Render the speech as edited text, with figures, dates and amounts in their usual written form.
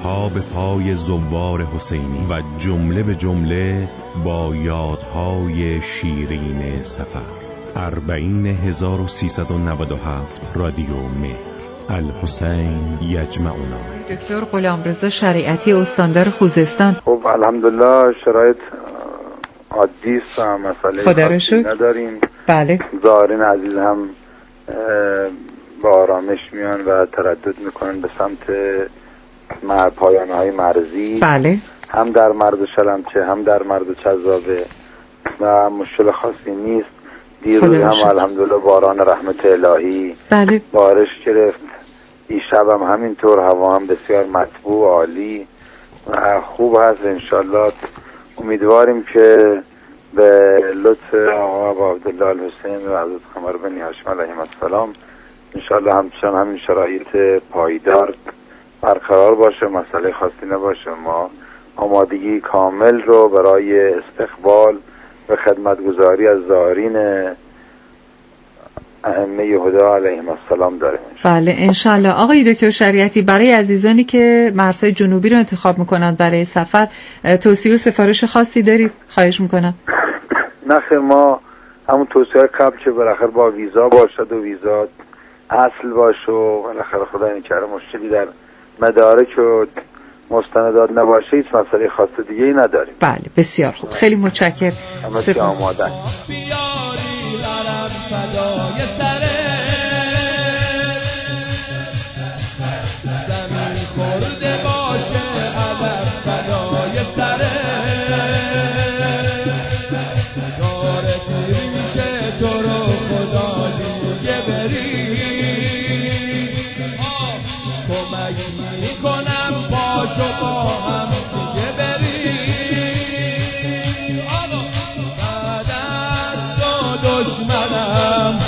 پا به پای زوار حسینی و جمله به جمله با یادهای شیرین سفر. 40397 رادیو مهر. الحسین یجمعنا. دکتر غلامرضا شریعتی استاندار خوزستان. خب الحمدلله شرایط عادی است، مسئله خاصی نداریم. بله. زائرین عزیز هم با آرامش میان و تردد میکنن به سمت پایانه‌های مرزی. بله. هم در مرز شلمچه هم در مرز چذابه و مشکل خاصی نیست. دیروز هم الحمدلله باران رحمت الهی بله. بارش گرفت. دیشب هم همینطور، هوا هم بسیار مطبوع عالی و خوب هست. انشالله امیدواریم که به لطف آقا عبدالله الحسین و حضرت قمر بنی هاشم علیهم السلام انشالله همچنان همین شرایط پایدار برقرار باشه، مسئله خاصی نباشه. ما آمادگی کامل رو برای استقبال و خدمتگزاری از زائرین ائمه هدا علیهم السلام داریم. بله انشالله. آقای دکتر شریعتی، برای عزیزانی که مرزهای جنوبی رو انتخاب میکنند برای سفر توصیه و سفارش خاصی دارید؟ خواهش میکنم. نخیر، ما همون توصیه قبل که بالاخره با ویزا باشد و ویزا اصل باشه و بالاخره خدا نکرده مشکلی در مدارک و مستندات نباشه، هیچ مسئله خاص دیگه ای نداریم. بله بسیار خوب، خیلی متشکرم. همه چی آماده. خورده باشه علم فدای سره داره پیر میشه تو رو خدا دیگه بری کمک میکنم پاشو با هم دیگه بری بعد از تو دشمنم